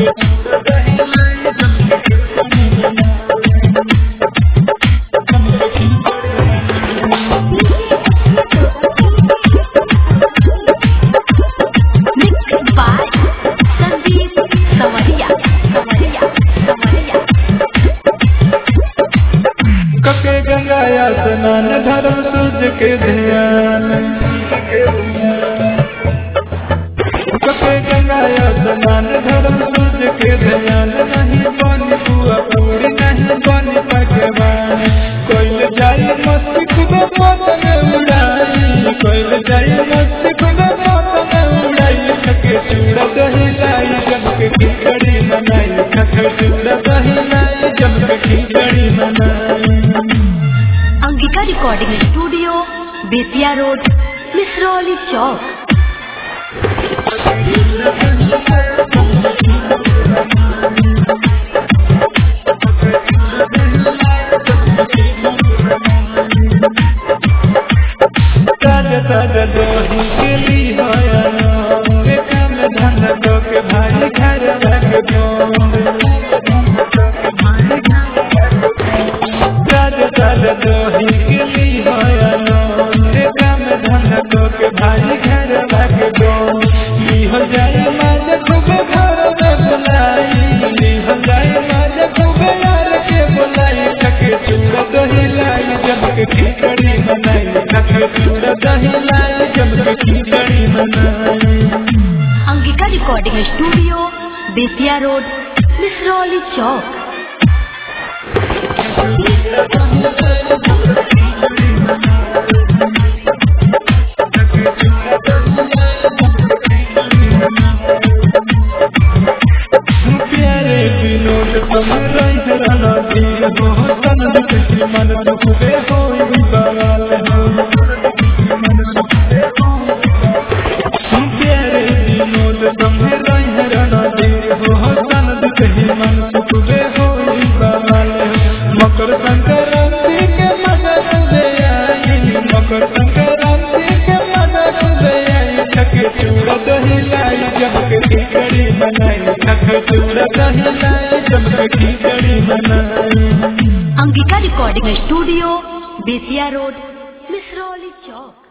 कके गंगाया स्नान धर्म सूर्य के ध्यान, कके गंगाया स्नान धर्म सूर्य के ध्यान। नहीं बनी बुआ पूरी नहीं बनी पकवान, कोइल जाई मस्ती खूब पतंग उड़ाई, कोइल जाई मस्ती खूब पतंग उड़ाई। खके चूड़ा दही लाई जम के खिचड़ी मनाई, खके चूड़ा दही लाई जम के खिचड़ी मनाई। Angika recording studio, Bettiah road, Misrauli chowk. ताजा ताजा दही के ली होया रे काम धन दो के भाई घर लग दो। ताजा ताजा दही के ली होया रे काम धन दो के भाई घर लग दो। ली हो जाए माज खूब घर में बुलाई, ली हो जाए माज खूब यार के बुलाई। खके चूड़ा दही लाई जम के खिचड़ी मनाई, खके चूड़ा दही लाई जम के खिचड़ी मनाई। Angika recording studio, Bettiah road, Misrauli chowk. प्यारे विनोद तुम रही रहना धीर हो, तन किसी मन दुख दे हो बाल हो। प्यारे विनोद तुम रही रहना धीर हो, तन किसी मन दुख दे हो बाल हो। मकर संक्रांति के मजा दे आई, मकर संक्रांति के मजा दे आई। खके चूड़ा दही लाई जम के खिचड़ी बनाई, खके चूड़ा दही लाई जम के खिचड़ी बनाई। Angika recording studio, Bettiah road, Misrauli चौक।